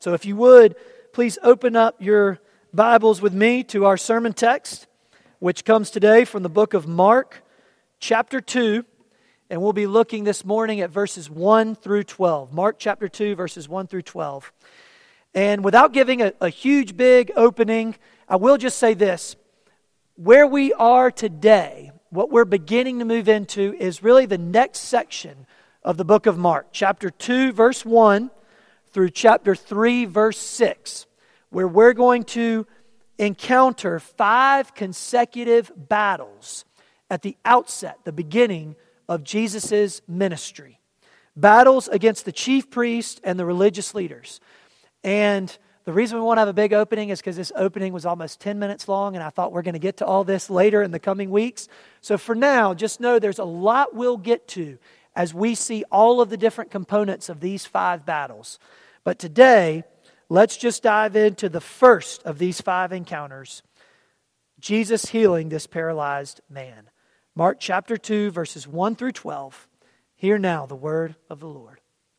So if you would, please open up your Bibles with me to our sermon text, which comes today from the book of Mark, chapter 2, and we'll be looking this morning at verses 1 through 12. Mark chapter 2, verses 1 through 12. And without giving a huge, big opening, I will just say this. Where we are today, what we're beginning to move into is really the next section of the book of Mark. Chapter 2, verse 1 through chapter 3, verse 6, where we're going to encounter 5 consecutive battles at the outset, the beginning of Jesus' ministry. Battles against the chief priests and the religious leaders. And the reason we want to have a big opening is because this opening was almost 10 minutes long, and I thought we're going to get to all this later in the coming weeks. So for now, just know there's a lot we'll get to as we see all of the different components of these 5 battles. But today, let's just dive into the first of these 5 encounters. Jesus healing this paralyzed man. Mark chapter 2, verses 1 through 12. Hear now the word of the Lord.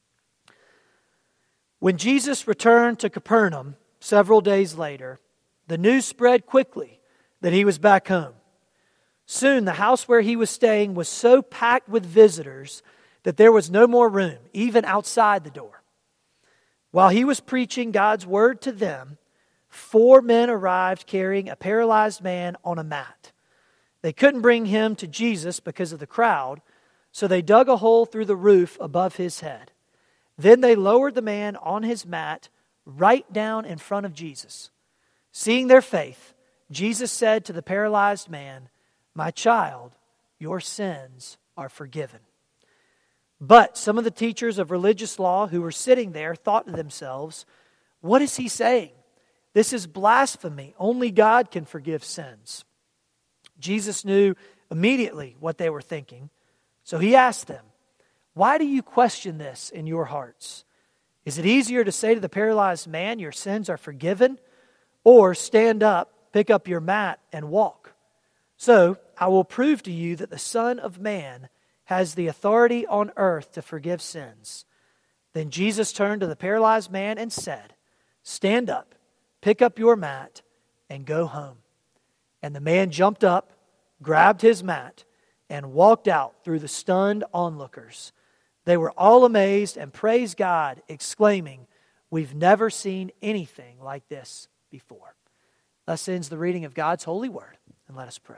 When Jesus returned to Capernaum several days later, the news spread quickly that he was back home. Soon the house where he was staying was so packed with visitors that there was no more room, even outside the door. While he was preaching God's word to them, 4 men arrived carrying a paralyzed man on a mat. They couldn't bring him to Jesus because of the crowd, so they dug a hole through the roof above his head. Then they lowered the man on his mat right down in front of Jesus. Seeing their faith, Jesus said to the paralyzed man, "My child, your sins are forgiven." But some of the teachers of religious law who were sitting there thought to themselves, "What is he saying? This is blasphemy. Only God can forgive sins." Jesus knew immediately what they were thinking, so he asked them, "Why do you question this in your hearts? Is it easier to say to the paralyzed man, 'Your sins are forgiven,' or 'Stand up, pick up your mat, and walk'? So I will prove to you that the Son of Man has the authority on earth to forgive sins." Then Jesus turned to the paralyzed man and said, "Stand up, pick up your mat, and go home." And the man jumped up, grabbed his mat, and walked out through the stunned onlookers. They were all amazed and praised God, exclaiming, "We've never seen anything like this before." Thus ends the reading of God's holy word. And let us pray.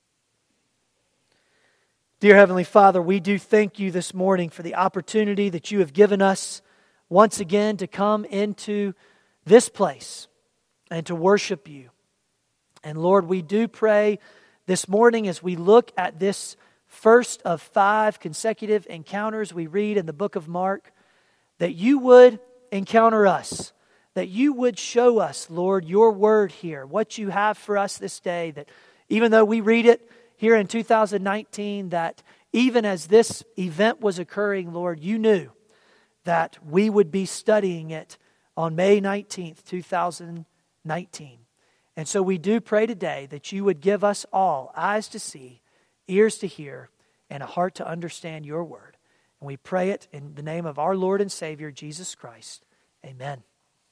Dear Heavenly Father, we do thank you this morning for the opportunity that you have given us once again to come into this place and to worship you. And Lord, we do pray this morning as we look at this first of 5 consecutive encounters we read in the book of Mark, that you would encounter us, that you would show us, Lord, your word here, what you have for us this day, that even though we read it here in 2019, that even as this event was occurring, Lord, you knew that we would be studying it on May 19th, 2019. And so we do pray today that you would give us all eyes to see, ears to hear, and a heart to understand your word. And we pray it in the name of our Lord and Savior, Jesus Christ. Amen.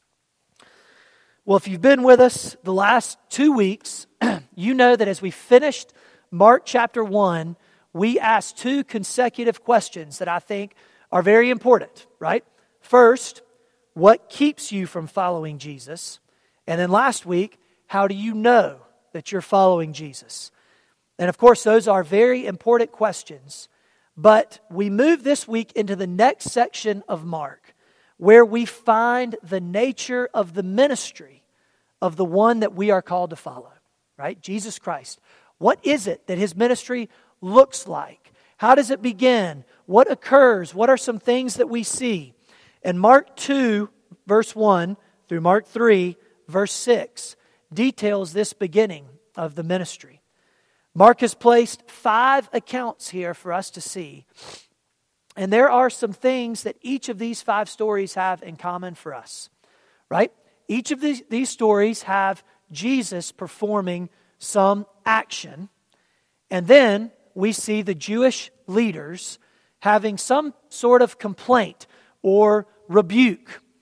Well, if you've been with us the last 2 weeks, you know that as we finished Mark chapter 1, we asked 2 consecutive questions that I think are very important, right? First, what keeps you from following Jesus? And then last week, how do you know that you're following Jesus? And of course, those are very important questions. But we move this week into the next section of Mark, where we find the nature of the ministry of the one that we are called to follow, right? Jesus Christ. What is it that his ministry looks like? How does it begin? What occurs? What are some things that we see? And Mark 2, verse 1 through Mark 3, verse 6 details this beginning of the ministry. Mark has placed 5 accounts here for us to see. And there are some things that each of these 5 stories have in common for us, right? Each of these stories have Jesus performing some action. And then we see the Jewish leaders having some sort of complaint or rebuke.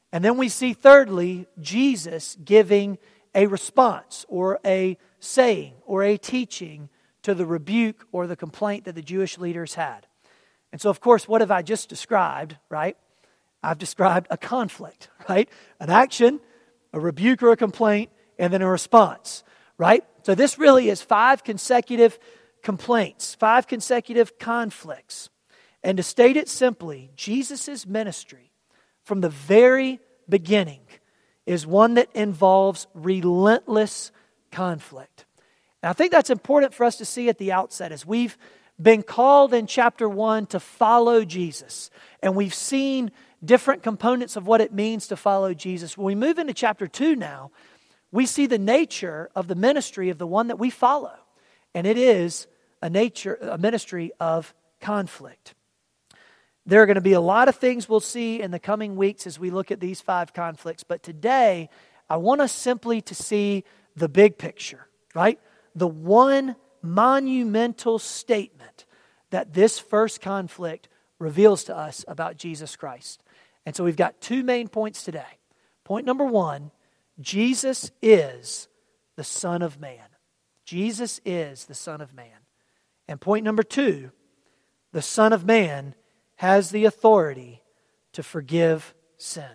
And then we see, thirdly, Jesus giving a response or a saying or a teaching to the rebuke or the complaint that the Jewish leaders had. And so, of course, what have I just described, right? I've described a conflict, right? An action, a rebuke or a complaint, and then a response, right? So this really is 5 consecutive complaints, 5 consecutive conflicts. And to state it simply, Jesus' ministry from the very beginning is one that involves relentless conflict. And I think that's important for us to see at the outset as we've been called in chapter 1 to follow Jesus. And we've seen different components of what it means to follow Jesus. When we move into chapter 2 now, we see the nature of the ministry of the one that we follow. And it is a ministry of conflict. There are going to be a lot of things we'll see in the coming weeks as we look at these 5 conflicts. But today, I want us simply to see the big picture, right? The one monumental statement that this first conflict reveals to us about Jesus Christ. And so we've got 2 main points today. Point number 1, Jesus is the Son of Man. Jesus is the Son of Man. And point number 2, the Son of Man has the authority to forgive sin.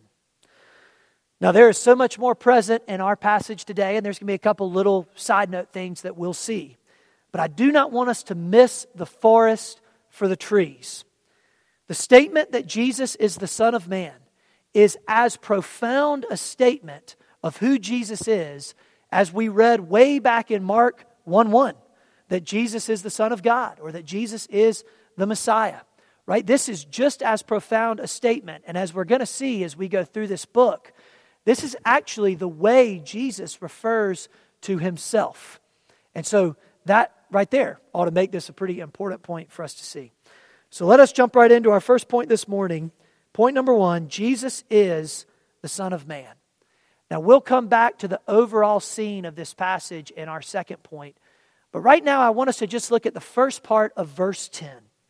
Now, there is so much more present in our passage today, and there's going to be a couple little side note things that we'll see. But I do not want us to miss the forest for the trees. The statement that Jesus is the Son of Man is as profound a statement of who Jesus is as we read way back in Mark 1:1, that Jesus is the Son of God or that Jesus is the Messiah. Right? This is just as profound a statement. And as we're going to see as we go through this book, this is actually the way Jesus refers to himself. And so that right there ought to make this a pretty important point for us to see. So let us jump right into our first point this morning. Point number 1, Jesus is the Son of Man. Now we'll come back to the overall scene of this passage in our second point. But right now I want us to just look at the first part of verse 10.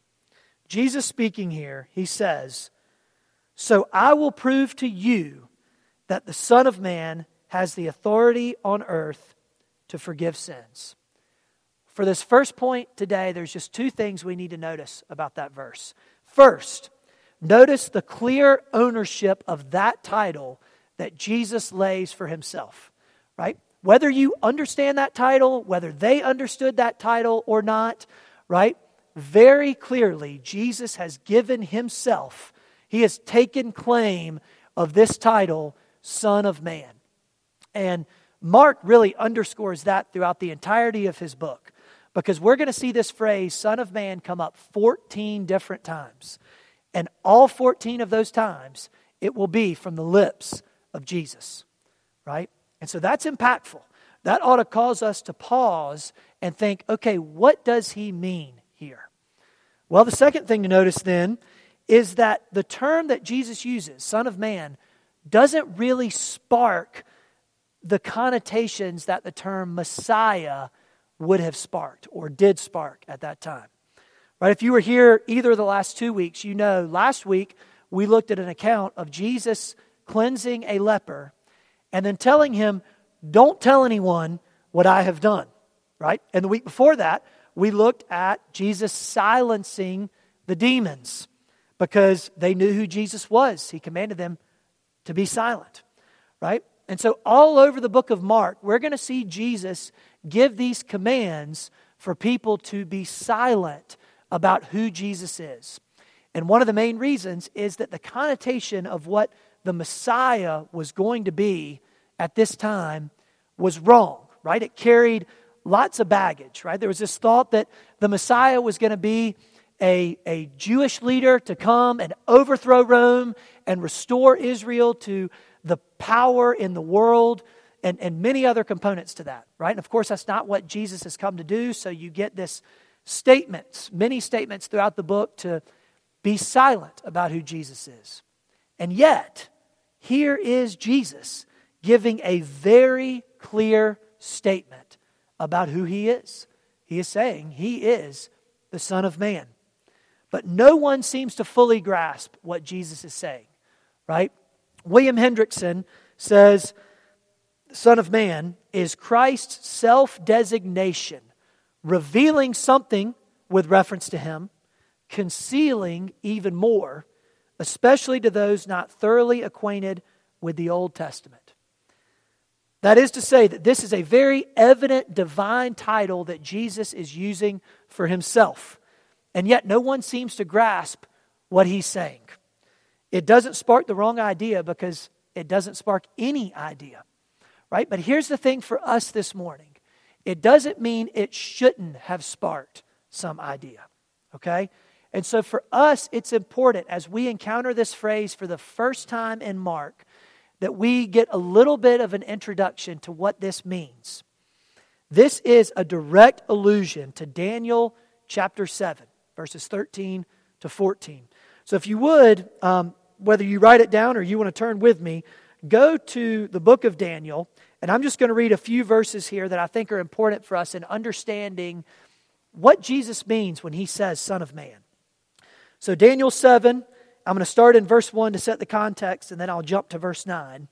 Jesus speaking here, he says, "So I will prove to you that the Son of Man has the authority on earth to forgive sins." For this first point today, there's just 2 things we need to notice about that verse. First, notice the clear ownership of that title that Jesus lays for himself, right? Whether you understand that title, whether they understood that title or not, right? Very clearly, Jesus has given himself, he has taken claim of this title, Son of Man. And Mark really underscores that throughout the entirety of his book, because we're going to see this phrase, Son of Man, come up 14 different times. And all 14 of those times, it will be from the lips of Jesus, right? And so that's impactful. That ought to cause us to pause and think, okay, what does he mean here? Well, the second thing to notice then is that the term that Jesus uses, Son of Man, doesn't really spark the connotations that the term Messiah would have sparked or did spark at that time. Right? If you were here either of the last 2 weeks, you know last week we looked at an account of Jesus cleansing a leper and then telling him, don't tell anyone what I have done. Right? And the week before that, we looked at Jesus silencing the demons because they knew who Jesus was. He commanded them to be silent, right? And so all over the book of Mark, we're going to see Jesus give these commands for people to be silent about who Jesus is. And one of the main reasons is that the connotation of what the Messiah was going to be at this time was wrong, right? It carried lots of baggage, right? There was this thought that the Messiah was going to be a Jewish leader to come and overthrow Rome and restore Israel to the power in the world and many other components to that, right? And of course, that's not what Jesus has come to do. So you get this statements, many statements throughout the book to be silent about who Jesus is. And yet, here is Jesus giving a very clear statement about who he is. He is saying he is the Son of Man. But no one seems to fully grasp what Jesus is saying, right? William Hendrickson says, Son of Man is Christ's self-designation, revealing something with reference to Him, concealing even more, especially to those not thoroughly acquainted with the Old Testament. That is to say that this is a very evident divine title that Jesus is using for Himself. And yet no one seems to grasp what He's saying. It doesn't spark the wrong idea because it doesn't spark any idea. Right? But here's the thing for us this morning. It doesn't mean it shouldn't have sparked some idea. Okay? And so for us, it's important as we encounter this phrase for the first time in Mark, that we get a little bit of an introduction to what this means. This is a direct allusion to Daniel chapter 7, verses 13 to 14. So if you would, whether you write it down or you want to turn with me, go to the book of Daniel, and I'm just going to read a few verses here that I think are important for us in understanding what Jesus means when He says Son of Man. So Daniel 7, I'm going to start in verse 1 to set the context, and then I'll jump to verse 9.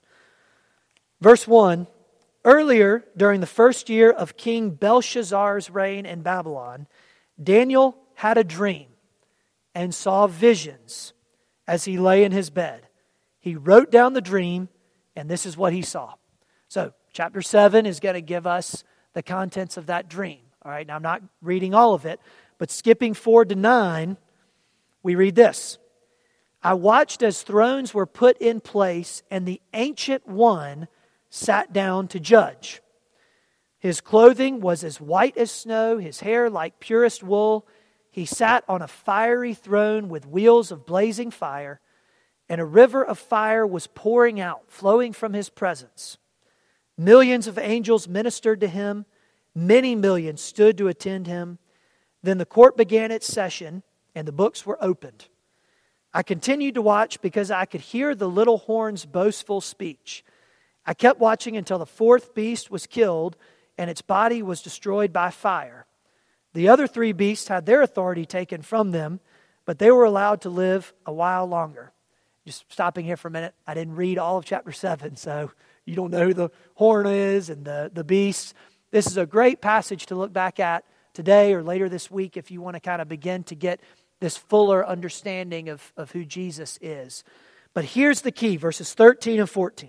Verse 1, earlier during the first year of King Belshazzar's reign in Babylon, Daniel had a dream and saw visions as he lay in his bed. He wrote down the dream, and this is what he saw. So, chapter 7 is going to give us the contents of that dream. All right, now I'm not reading all of it, but skipping forward to 9, we read this. I watched as thrones were put in place, and the Ancient One sat down to judge. His clothing was as white as snow, his hair like purest wool. He sat on a fiery throne with wheels of blazing fire, and a river of fire was pouring out, flowing from His presence. Millions of angels ministered to Him. Many millions stood to attend Him. Then the court began its session, and the books were opened. I continued to watch because I could hear the little horn's boastful speech. I kept watching until the fourth beast was killed, and its body was destroyed by fire. The other three beasts had their authority taken from them, but they were allowed to live a while longer. Just stopping here for a minute. I didn't read all of chapter 7, so you don't know who the horn is and the beasts. This is a great passage to look back at today or later this week if you want to kind of begin to get this fuller understanding of who Jesus is. But here's the key, verses 13 and 14.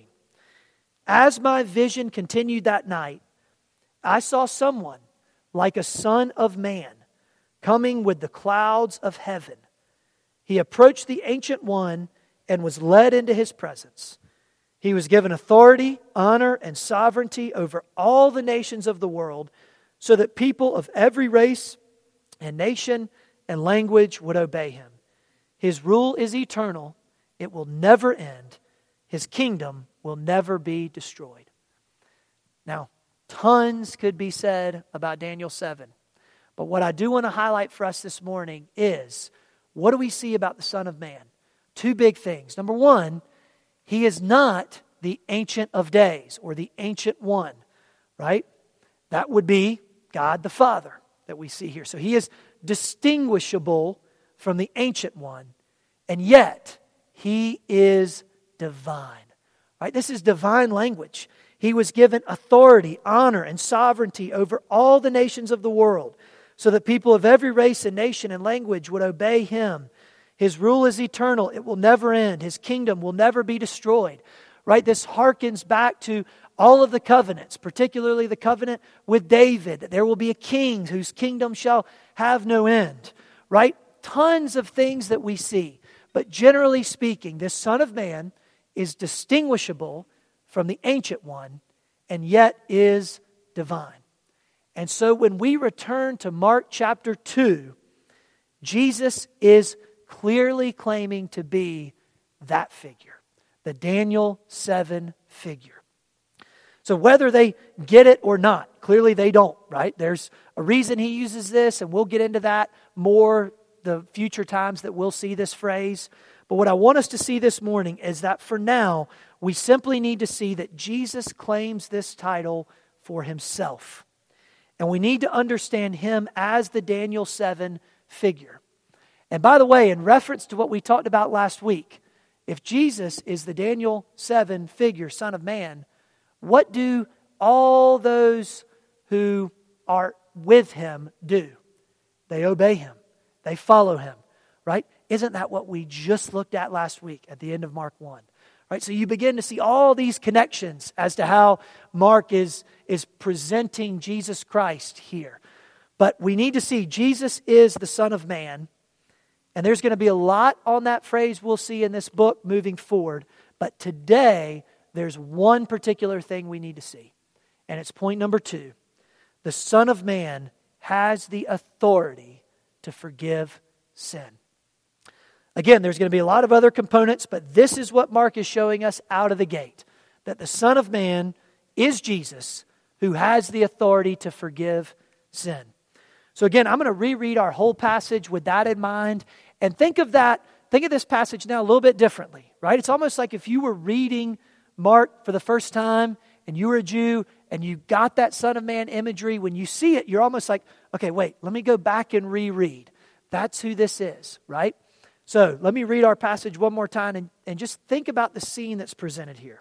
As my vision continued that night, I saw someone like a son of man coming with the clouds of heaven. He approached the Ancient One and was led into His presence. He was given authority, honor, and sovereignty over all the nations of the world, so that people of every race and nation and language would obey Him. His rule is eternal. It will never end. His kingdom will never be destroyed. Now, tons could be said about Daniel 7. But what I do want to highlight for us this morning is, what do we see about the Son of Man? Two big things. Number one, He is not the Ancient of Days or the Ancient One, right? That would be God the Father that we see here. So He is distinguishable from the Ancient One, and yet He is divine. Right? This is divine language. He was given authority, honor, and sovereignty over all the nations of the world, so that people of every race and nation and language would obey Him. His rule is eternal. It will never end. His kingdom will never be destroyed. Right? This harkens back to all of the covenants, particularly the covenant with David, that there will be a king whose kingdom shall have no end. Right? Tons of things that we see. But generally speaking, this Son of Man is distinguishable from the Ancient One, and yet is divine. And so when we return to Mark chapter 2, Jesus is clearly claiming to be that figure, the Daniel 7 figure. So whether they get it or not, clearly they don't, right? There's a reason He uses this, and we'll get into that more the future times that we'll see this phrase. But what I want us to see this morning is that for now, we simply need to see that Jesus claims this title for Himself. And we need to understand Him as the Daniel 7 figure. And by the way, in reference to what we talked about last week, If Jesus is the Daniel 7 figure, Son of Man, what do all those who are with him do? They obey him. They follow him, right? Isn't that what we just looked at last week at the end of Mark 1? Right? So you begin to see all these connections as to how Mark is presenting Jesus Christ here. But we need to see Jesus is the Son of Man. And there's going to be a lot on that phrase we'll see in this book moving forward. But today, there's one particular thing we need to see. And it's point number 2. The Son of Man has the authority to forgive sin. Again, there's going to be a lot of other components, but this is what Mark is showing us out of the gate. That the Son of Man is Jesus, who has the authority to forgive sin. So again, I'm going to reread our whole passage with that in mind. And think of this passage now a little bit differently, right? It's almost like if you were reading Mark for the first time and you were a Jew and you got that Son of Man imagery. When you see it, you're almost like, okay, wait, let me go back and reread. That's who this is, right? So let me read our passage one more time and just think about the scene that's presented here.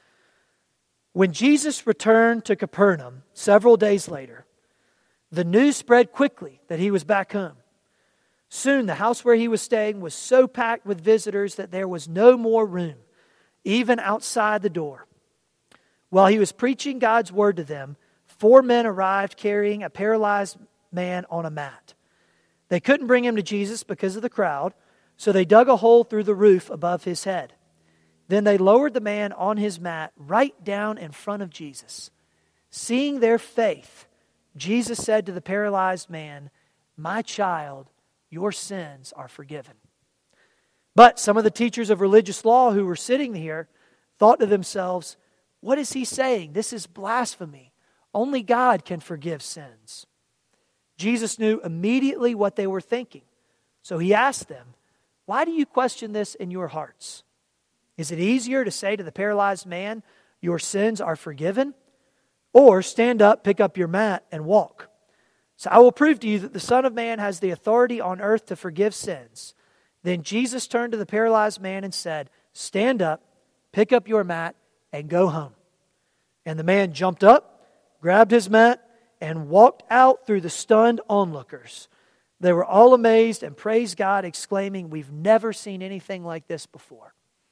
When Jesus returned to Capernaum several days later, the news spread quickly that he was back home. Soon the house where he was staying was so packed with visitors that there was no more room, even outside the door. While he was preaching God's word to them, 4 men arrived carrying a paralyzed man on a mat. They couldn't bring him to Jesus because of the crowd, so they dug a hole through the roof above his head. Then they lowered the man on his mat right down in front of Jesus. Seeing their faith, Jesus said to the paralyzed man, "My child, your sins are forgiven." But some of the teachers of religious law who were sitting here thought to themselves, "What is he saying? This is blasphemy. Only God can forgive sins." Jesus knew immediately what they were thinking. So he asked them, "Why do you question this in your hearts? Is it easier to say to the paralyzed man, 'Your sins are forgiven'? Or stand up, pick up your mat, and walk? So I will prove to you that the Son of Man has the authority on earth to forgive sins." Then Jesus turned to the paralyzed man and said, "Stand up, pick up your mat, and go home." And the man jumped up, grabbed his mat, and walked out through the stunned onlookers. They were all amazed and praised God, exclaiming, "We've never seen anything like this before."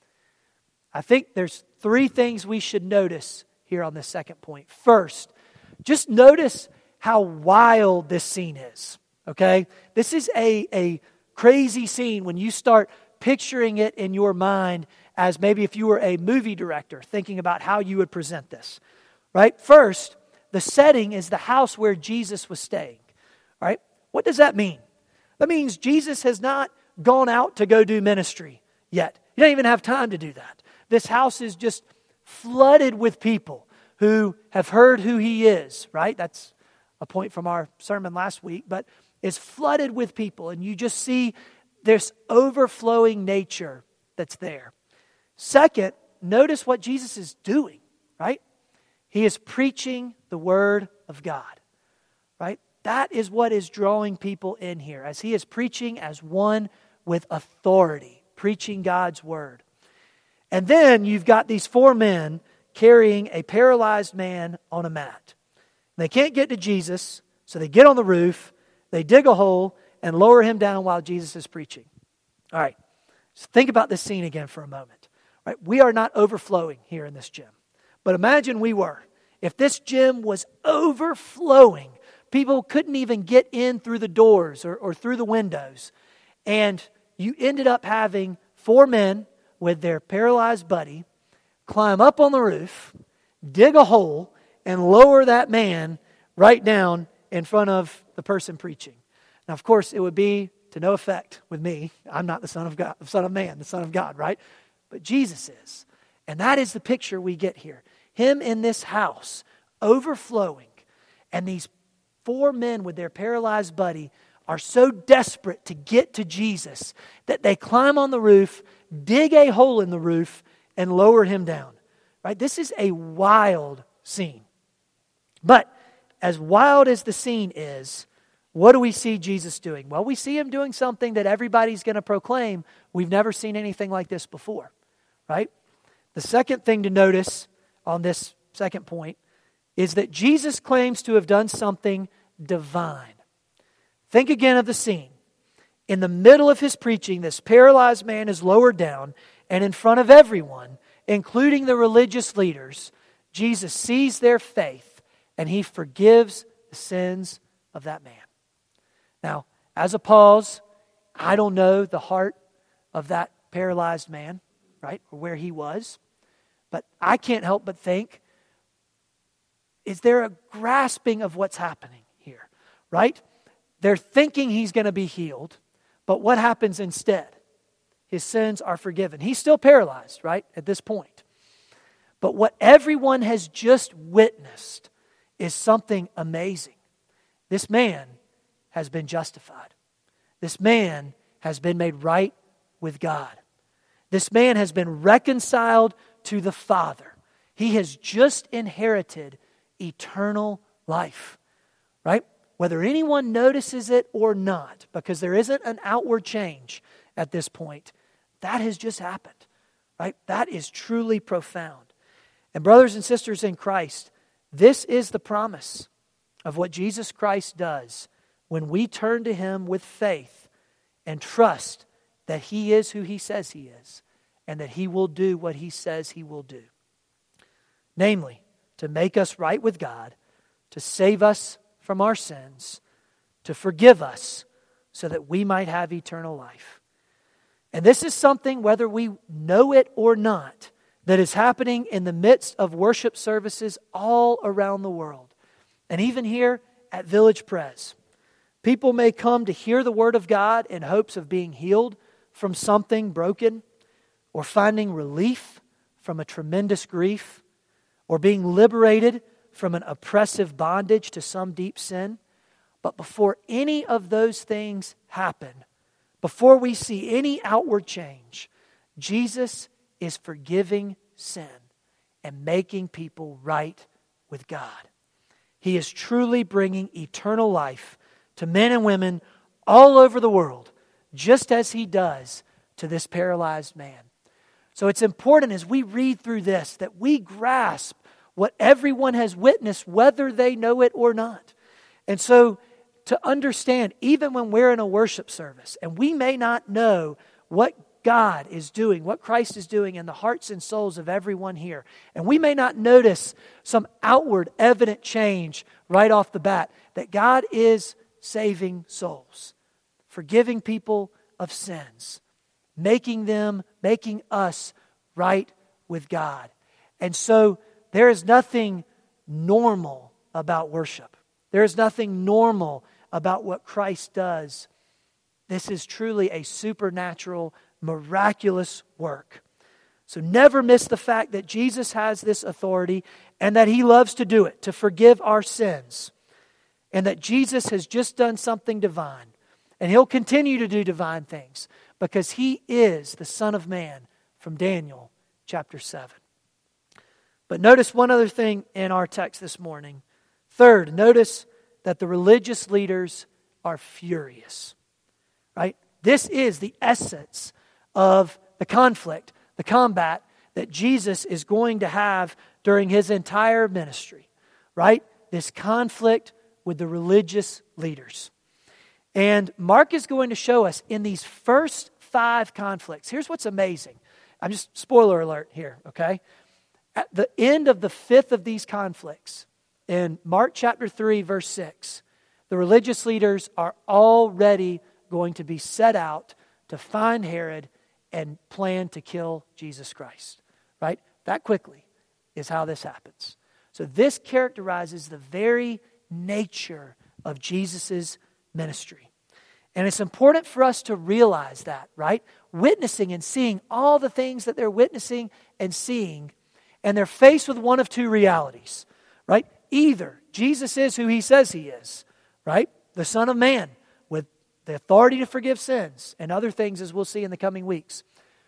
I think there's 3 things we should notice here on this second point. First, just notice how wild this scene is, okay? This is a crazy scene when you start picturing it in your mind as maybe if you were a movie director thinking about how you would present this, right? First, the setting is the house where Jesus was staying, right? What does that mean? That means Jesus has not gone out to go do ministry yet. He doesn't even have time to do that. This house is just flooded with people who have heard who he is, right? That's a point from our sermon last week, but it's flooded with people, and you just see this overflowing nature that's there. Second, notice what Jesus is doing, right? He is preaching the Word of God, right? That is what is drawing people in here, as he is preaching as one with authority, preaching God's Word. And then you've got these 4 men carrying a paralyzed man on a mat. They can't get to Jesus, so they get on the roof, they dig a hole, and lower him down while Jesus is preaching. All right, so think about this scene again for a moment. Right? We are not overflowing here in this gym. But imagine we were. If this gym was overflowing, people couldn't even get in through the doors or through the windows. And you ended up having 4 men with their paralyzed buddy climb up on the roof, dig a hole, and lower that man right down in front of the person preaching. Now, of course, it would be to no effect with me. I'm not the Son of God, the Son of Man, the Son of God, right? But Jesus is. And that is the picture we get here. Him in this house, overflowing. And these 4 men with their paralyzed buddy are so desperate to get to Jesus that they climb on the roof, dig a hole in the roof, and lower him down. Right? This is a wild scene. But as wild as the scene is, what do we see Jesus doing? Well, we see him doing something that everybody's going to proclaim. We've never seen anything like this before, right? The second thing to notice on this second point is that Jesus claims to have done something divine. Think again of the scene. In the middle of his preaching, this paralyzed man is lowered down, and in front of everyone, including the religious leaders, Jesus sees their faith, and he forgives the sins of that man. Now, as a pause, I don't know the heart of that paralyzed man, right, or where he was, but I can't help but think, is there a grasping of what's happening here, right? They're thinking he's going to be healed, but what happens instead? His sins are forgiven. He's still paralyzed, right, at this point. But what everyone has just witnessed is something amazing. This man has been justified. This man has been made right with God. This man has been reconciled to the Father. He has just inherited eternal life, right? Whether anyone notices it or not, because there isn't an outward change at this point, that has just happened, right? That is truly profound. And brothers and sisters in Christ, this is the promise of what Jesus Christ does when we turn to him with faith and trust that he is who he says he is and that he will do what he says he will do. Namely, to make us right with God, to save us from our sins, to forgive us so that we might have eternal life. And this is something, whether we know it or not, that is happening in the midst of worship services all around the world. And even here at Village Pres. People may come to hear the Word of God in hopes of being healed from something broken, or finding relief from a tremendous grief, or being liberated from an oppressive bondage to some deep sin. But before any of those things happen, before we see any outward change, Jesus is forgiving sin and making people right with God. He is truly bringing eternal life to men and women all over the world, just as he does to this paralyzed man. So it's important as we read through this that we grasp what everyone has witnessed, whether they know it or not. And so to understand, even when we're in a worship service, and we may not know what God is doing, what Christ is doing in the hearts and souls of everyone here, and we may not notice some outward evident change right off the bat, that God is saving souls, forgiving people of sins, making us right with God. And so there is nothing normal about worship. There is nothing normal about what Christ does. This is truly a supernatural, miraculous work. So never miss the fact that Jesus has this authority and that he loves to do it, to forgive our sins. And that Jesus has just done something divine. And he'll continue to do divine things because he is the Son of Man from Daniel chapter 7. But notice one other thing in our text this morning. Third, notice that the religious leaders are furious. Right? This is the essence of the conflict, the combat that Jesus is going to have during his entire ministry. Right? This conflict with the religious leaders. And Mark is going to show us in these first 5 conflicts. Here's what's amazing. I'm just, spoiler alert here, okay? At the end of the 5th of these conflicts, in Mark chapter 3, verse 6, the religious leaders are already going to be set out to find Herod and plan to kill Jesus Christ. Right? That quickly is how this happens. So this characterizes the very nature of Jesus' ministry. And it's important for us to realize that, right? Witnessing and seeing all the things that they're witnessing and seeing, and they're faced with one of 2 realities, right? Either Jesus is who he says he is, right? The Son of Man with the authority to forgive sins and other things as we'll see in the coming weeks.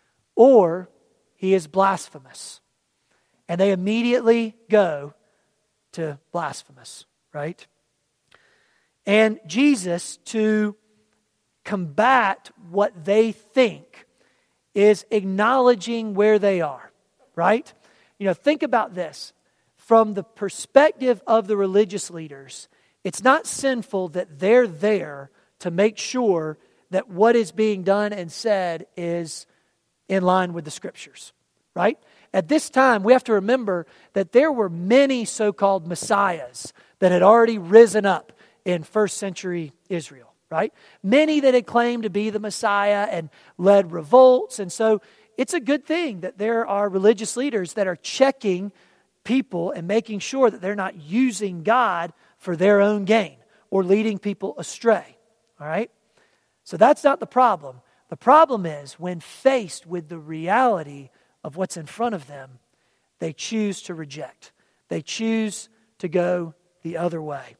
Or he is blasphemous. And they immediately go to blasphemous. Right? And Jesus, to combat what they think, is acknowledging where they are, right? Think about this. From the perspective of the religious leaders, it's not sinful that they're there to make sure that what is being done and said is in line with the Scriptures, right? At this time, we have to remember that there were many so-called messiahs that had already risen up in first century Israel, right? Many that had claimed to be the Messiah and led revolts. And so it's a good thing that there are religious leaders that are checking people and making sure that they're not using God for their own gain or leading people astray, all right? So that's not the problem. The problem is when faced with the reality of what's in front of them, they choose to reject. They choose to go the other way.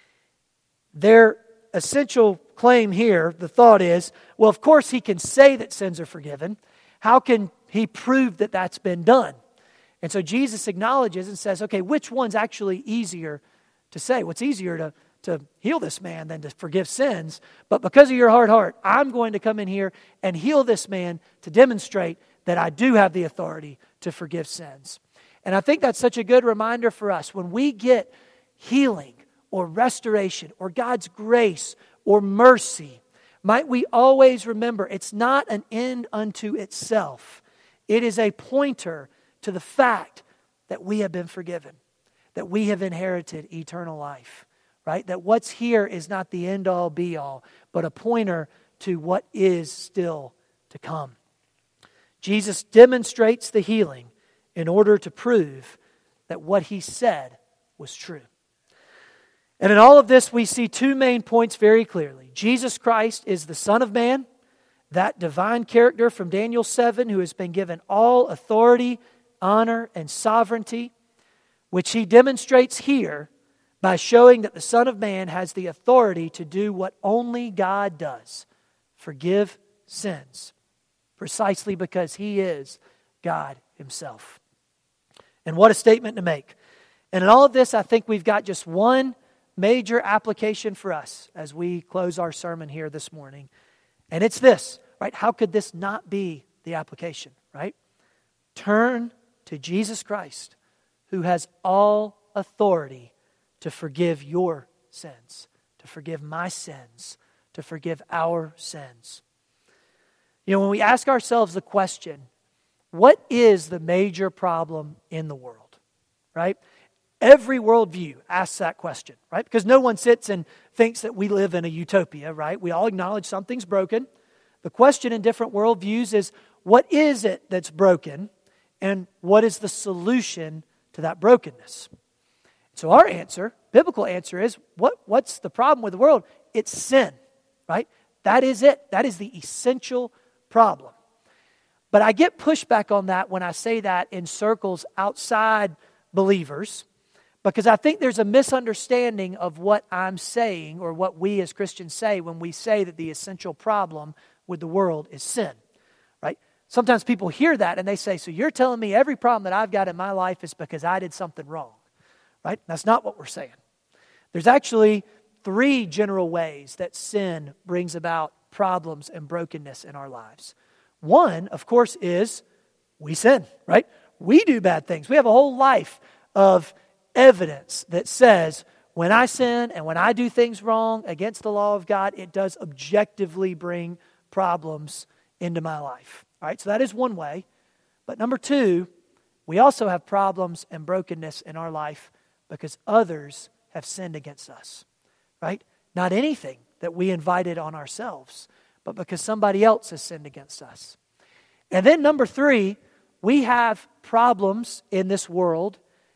Their essential claim here, the thought is, well, of course he can say that sins are forgiven. How can he prove that that's been done? And so Jesus acknowledges and says, okay, which one's actually easier to say? What's easier to heal this man than to forgive sins? But because of your hard heart, I'm going to come in here and heal this man to demonstrate that I do have the authority to forgive sins. And I think that's such a good reminder for us. When we get healing or restoration or God's grace or mercy, might we always remember it's not an end unto itself. It is a pointer to the fact that we have been forgiven, that we have inherited eternal life, right? That what's here is not the end-all, be-all, but a pointer to what is still to come. Jesus demonstrates the healing in order to prove that what he said was true. And in all of this, we see two main points very clearly. Jesus Christ is the Son of Man, that divine character from Daniel 7 who has been given all authority, honor, and sovereignty, which he demonstrates here by showing that the Son of Man has the authority to do what only God does, forgive sins, precisely because he is God himself. And what a statement to make. And in all of this, I think we've got just one major application for us as we close our sermon here this morning. And it's this, right? How could this not be the application, right? Turn to Jesus Christ, who has all authority to forgive your sins, to forgive my sins, to forgive our sins. When we ask ourselves the question, what is the major problem in the world, right? Every worldview asks that question, right? Because no one sits and thinks that we live in a utopia, right? We all acknowledge something's broken. The question in different worldviews is, what is it that's broken? And what is the solution to that brokenness? So our answer, biblical answer is, what's the problem with the world? It's sin, right? That is it. That is the essential problem. But I get pushback on that when I say that in circles outside believers, because I think there's a misunderstanding of what I'm saying or what we as Christians say when we say that the essential problem with the world is sin, right? Sometimes people hear that and they say, so you're telling me every problem that I've got in my life is because I did something wrong, right? That's not what we're saying. There's actually three general ways that sin brings about problems and brokenness in our lives. One, of course, is we sin, right? We do bad things. We have a whole life of evidence that says when I sin and when I do things wrong against the law of God, it does objectively bring problems into my life. All right, so that is one way. But number two, we also have problems and brokenness in our life because others have sinned against us, right? Not anything that we invited on ourselves, but because somebody else has sinned against us. And then number three, we have problems in this world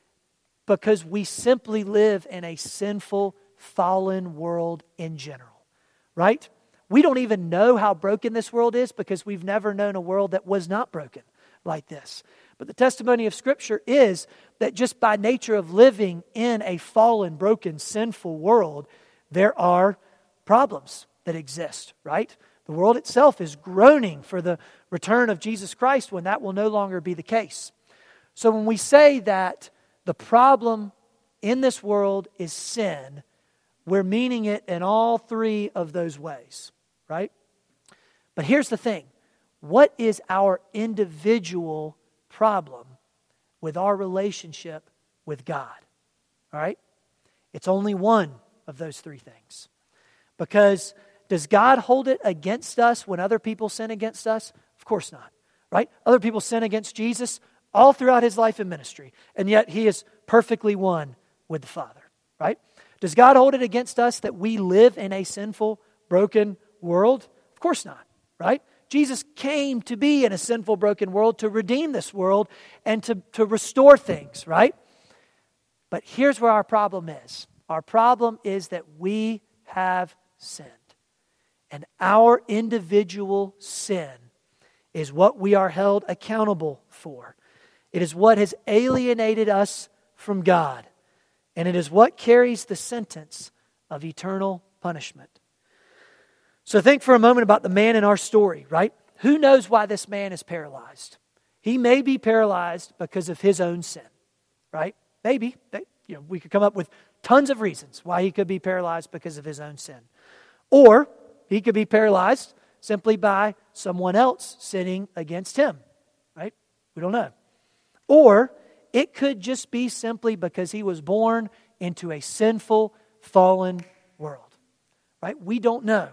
because we simply live in a sinful, fallen world in general, right? We don't even know how broken this world is because we've never known a world that was not broken like this. But the testimony of Scripture is that just by nature of living in a fallen, broken, sinful world, there are problems that exist, right? The world itself is groaning for the return of Jesus Christ when that will no longer be the case. So when we say that the problem in this world is sin, we're meaning it in all three of those ways, right? But here's the thing. What is our individual problem with our relationship with God? All right? It's only one of those three things. Because does God hold it against us when other people sin against us? Of course not, right? Other people sin against Jesus all throughout his life and ministry, and yet he is perfectly one with the Father, right? Does God hold it against us that we live in a sinful, broken world? Of course not, right? Jesus came to be in a sinful, broken world to redeem this world and to restore things, right? But here's where our problem is. Our problem is that we have sinned. And our individual sin is what we are held accountable for. It is what has alienated us from God. And it is what carries the sentence of eternal punishment. So think for a moment about the man in our story, right? Who knows why this man is paralyzed? He may be paralyzed because of his own sin, right? Maybe. We could come up with tons of reasons why he could be paralyzed because of his own sin. Or he could be paralyzed simply by someone else sinning against him, right? We don't know. Or it could just be simply because he was born into a sinful, fallen world, right? We don't know.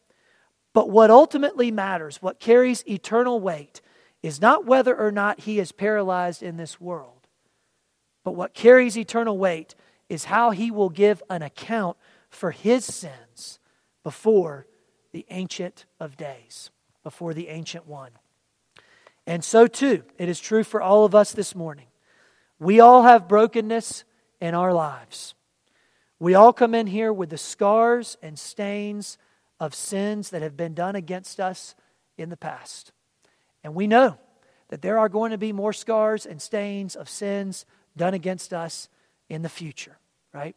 But what ultimately matters, what carries eternal weight, is not whether or not he is paralyzed in this world. But what carries eternal weight is how he will give an account for his sins before the Ancient of Days, before the Ancient One. And so too, it is true for all of us this morning. We all have brokenness in our lives. We all come in here with the scars and stains of sins that have been done against us in the past. And we know that there are going to be more scars and stains of sins done against us in the future, right?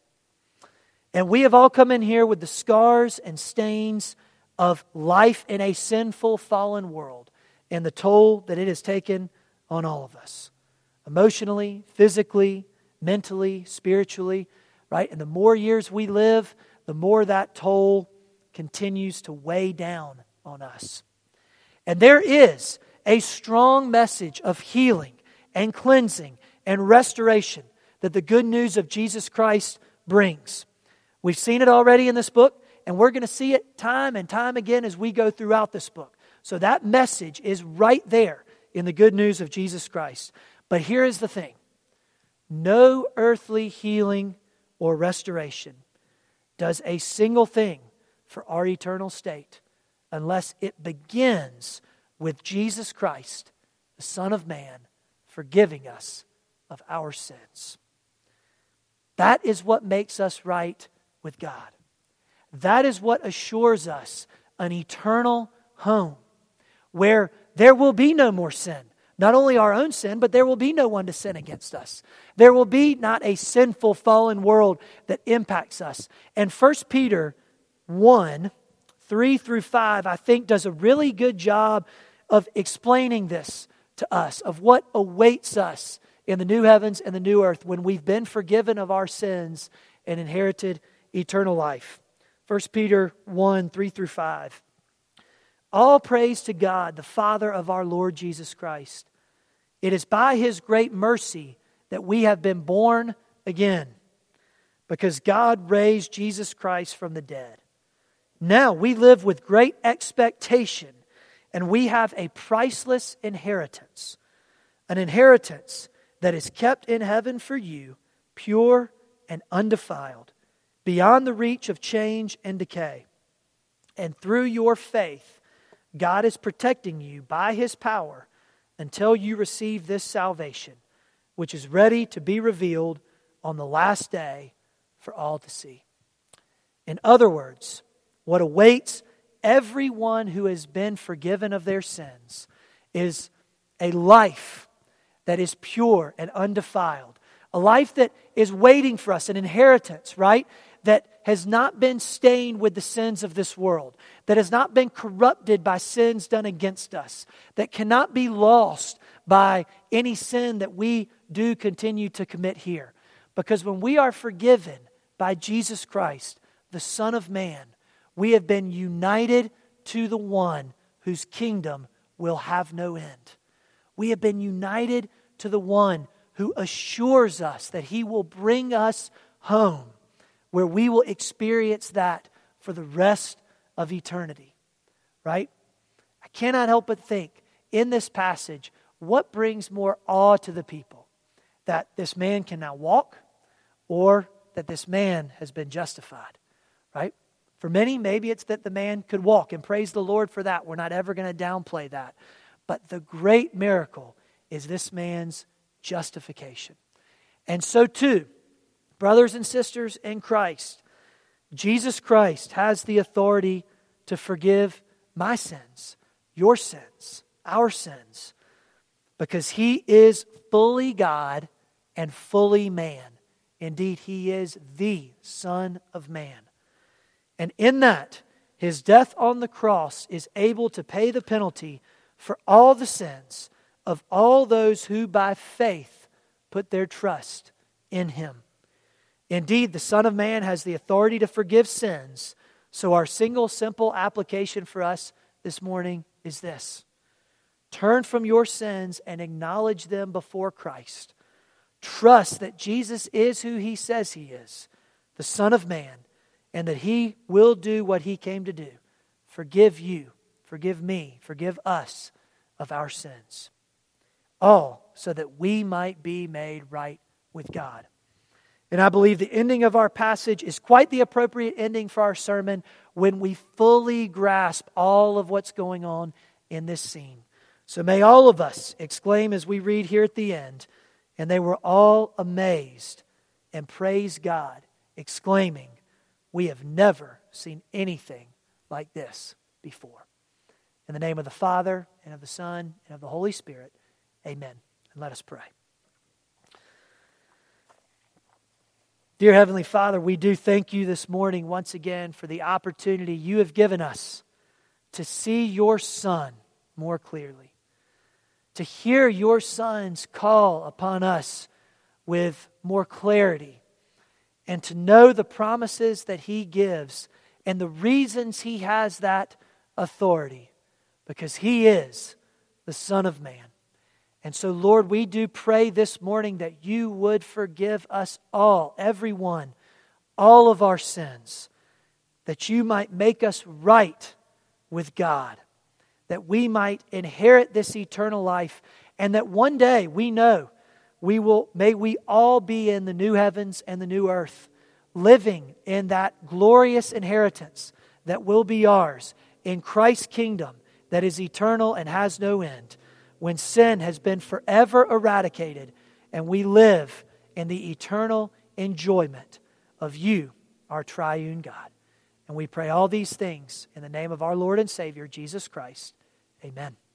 And we have all come in here with the scars and stains of life in a sinful, fallen world and the toll that it has taken on all of us. Emotionally, physically, mentally, spiritually, right? And the more years we live, the more that toll continues to weigh down on us. And there is a strong message of healing and cleansing and restoration that the good news of Jesus Christ brings. We've seen it already in this book, and we're going to see it time and time again as we go throughout this book. So that message is right there in the good news of Jesus Christ. But here is the thing. No earthly healing or restoration does a single thing for our eternal state unless it begins with Jesus Christ, the Son of Man, forgiving us of our sins. That is what makes us right with God. That is what assures us an eternal home where there will be no more sin. Not only our own sin, but there will be no one to sin against us. There will be not a sinful, fallen world that impacts us. And 1 Peter 1, 3 through 5, I think does a really good job of explaining this to us, of what awaits us in the new heavens and the new earth when we've been forgiven of our sins and inherited eternal life. 1 Peter 1, 3 through 5. All praise to God, the Father of our Lord Jesus Christ. It is by His great mercy that we have been born again, because God raised Jesus Christ from the dead. Now we live with great expectation, and we have a priceless inheritance, an inheritance that is kept in heaven for you, pure and undefiled, beyond the reach of change and decay. And through your faith, God is protecting you by His power until you receive this salvation, which is ready to be revealed on the last day for all to see. In other words, what awaits everyone who has been forgiven of their sins is a life that is pure and undefiled. A life that is waiting for us, an inheritance, right? That has not been stained with the sins of this world, that has not been corrupted by sins done against us, that cannot be lost by any sin that we do continue to commit here. Because when we are forgiven by Jesus Christ, the Son of Man, we have been united to the one whose kingdom will have no end. We have been united to the one who assures us that He will bring us home, where we will experience that for the rest of eternity. Right? I cannot help but think, in this passage, what brings more awe to the people? That this man can now walk, or that this man has been justified? Right? For many, maybe it's that the man could walk, and praise the Lord for that. We're not ever going to downplay that. But the great miracle is this man's justification. And so too, brothers and sisters in Christ, Jesus Christ has the authority to forgive my sins, your sins, our sins, because He is fully God and fully man. Indeed, He is the Son of Man. And in that, His death on the cross is able to pay the penalty for all the sins of all those who by faith put their trust in Him. Indeed, the Son of Man has the authority to forgive sins. So our single, simple application for us this morning is this: turn from your sins and acknowledge them before Christ. Trust that Jesus is who He says He is, the Son of Man, and that He will do what He came to do: forgive you, forgive me, forgive us of our sins. All so that we might be made right with God. And I believe the ending of our passage is quite the appropriate ending for our sermon when we fully grasp all of what's going on in this scene. So may all of us exclaim as we read here at the end, "And they were all amazed and praised God, exclaiming, 'We have never seen anything like this before.'" In the name of the Father, and of the Son, and of the Holy Spirit, amen. And let us pray. Dear Heavenly Father, we do thank You this morning once again for the opportunity You have given us to see Your Son more clearly, to hear Your Son's call upon us with more clarity, and to know the promises that He gives and the reasons He has that authority, because He is the Son of Man. And so, Lord, we do pray this morning that You would forgive us all, everyone, all of our sins, that You might make us right with God, that we might inherit this eternal life, and that one day we know may we all be in the new heavens and the new earth, living in that glorious inheritance that will be ours in Christ's kingdom that is eternal and has no end, when sin has been forever eradicated and we live in the eternal enjoyment of You, our triune God. And we pray all these things in the name of our Lord and Savior, Jesus Christ. Amen.